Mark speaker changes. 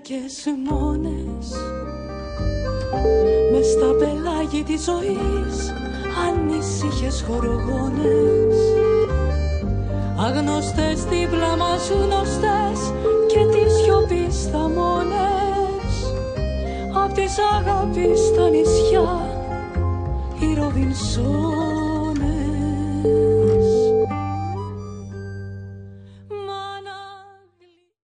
Speaker 1: γυναίκες μόνες μες στα πελάγη της ζωής, ανήσυχες χορογόνες, αγνωστές δίπλα μας γνωστές και τη σιωπή στα μόνες. Απ' της αγάπης στα νησιά η Ροβινσόν.